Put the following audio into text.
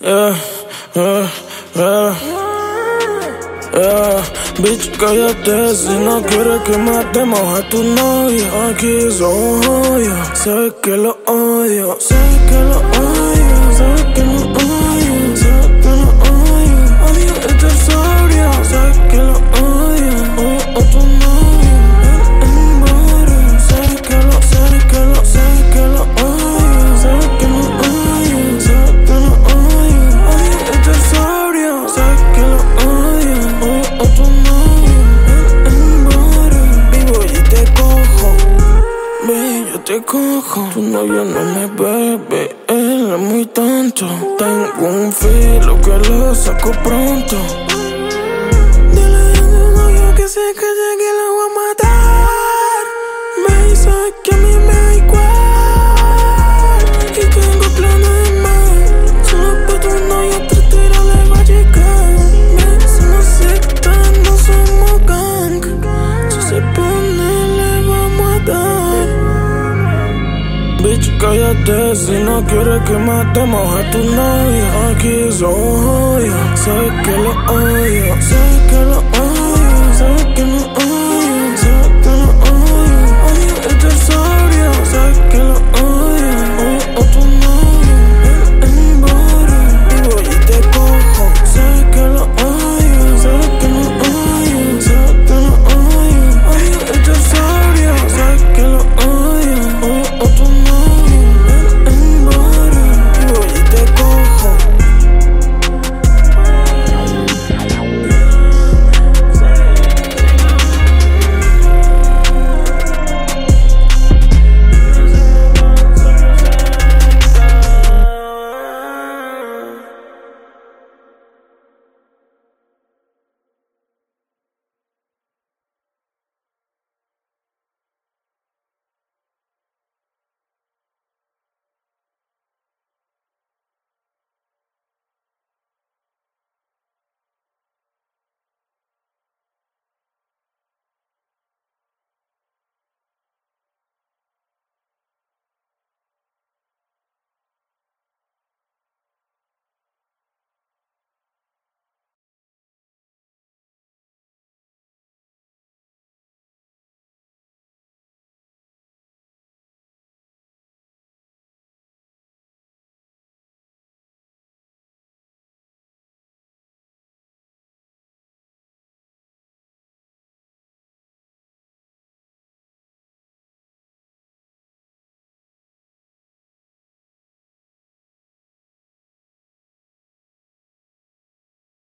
Yeah, yeah, yeah, yeah. Bitch, cállate si no quieres que matemos a tu novia. Aquí soy yo, sabes que lo odio, sabes que lo odio, sabes que lo odio, sabes que lo odio. Odio estar sobrio, sabes que lo odio. Odio a tu novia en barrio, sabes que lo odio, sabes que lo odio, sabes que lo odio, sabes que lo odio. Odio estar sobrio, sabes que lo odio. Odio a tu novia en barrio. Vivo y te cojo, ve, yo te cojo. Tu novio no me bebe, él es muy tonto. Tengo un filo que lo saco pronto. Dile a tu novio que se calle que la voy a matar. Me sabes que a mí me da igual y tengo planes más. Solo pa' tu novio tres tiros le voy a llegar. Me somos secta, no somos gang. Si se pone le vamos a dar. Bitch, cállate si no quieres que matemos a tu novia. Aquí soy yo, sabes que lo odio, sabes que lo odio, sabes